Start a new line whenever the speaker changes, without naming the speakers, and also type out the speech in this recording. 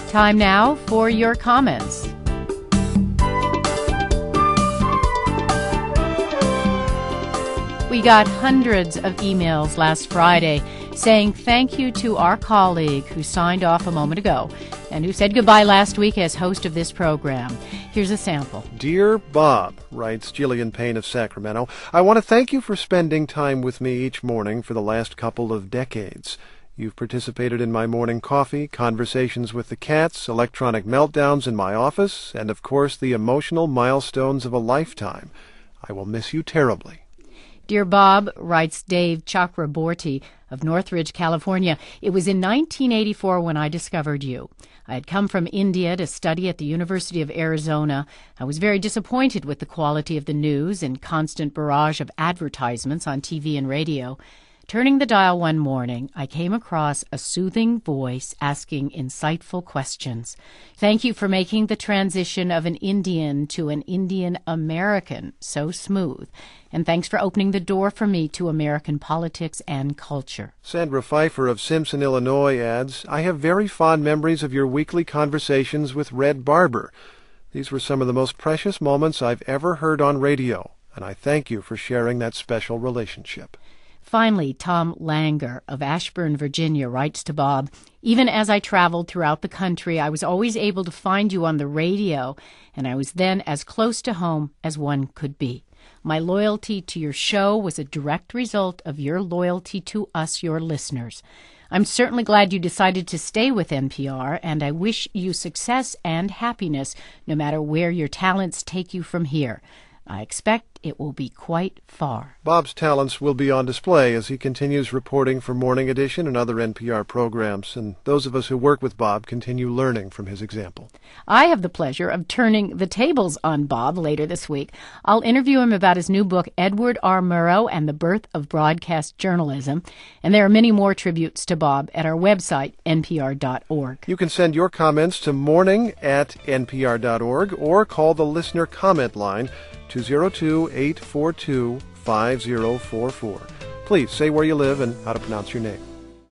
Time now for your comments. We got hundreds of emails last Friday saying thank you to our colleague who signed off a moment ago and who said goodbye last week as host of this program. Here's a sample.
Dear Bob, writes Jillian Payne of Sacramento, I want to thank you for spending time with me each morning for the last couple of decades. You've participated in my morning coffee, conversations with the cats, electronic meltdowns in my office, and of course the emotional milestones of a lifetime. I will miss you terribly.
Dear Bob, writes Dave Chakraborty of Northridge, California, it was in 1984 when I discovered you. I had come from India to study at the University of Arizona. I was very disappointed with the quality of the news and constant barrage of advertisements on TV and radio. Turning the dial one morning, I came across a soothing voice asking insightful questions. Thank you for making the transition of an Indian to an Indian American so smooth. And thanks for opening the door for me to American politics and culture.
Sandra Pfeiffer of Simpson, Illinois adds, I have very fond memories of your weekly conversations with Red Barber. These were some of the most precious moments I've ever heard on radio, and I thank you for sharing that special relationship.
Finally, Tom Langer of Ashburn, Virginia, writes to Bob, even as I traveled throughout the country, I was always able to find you on the radio, and I was then as close to home as one could be. My loyalty to your show was a direct result of your loyalty to us, your listeners. I'm certainly glad you decided to stay with NPR, and I wish you success and happiness no matter where your talents take you from here. I expect it will be quite far.
Bob's talents will be on display as he continues reporting for Morning Edition and other NPR programs, and those of us who work with Bob continue learning from his example.
I have the pleasure of turning the tables on Bob later this week. I'll interview him about his new book, Edward R. Murrow and the Birth of Broadcast Journalism, and there are many more tributes to Bob at our website, npr.org.
You can send your comments to morning@npr.org or call the listener comment line 202-842-5044. Please say where you live and how to pronounce your name.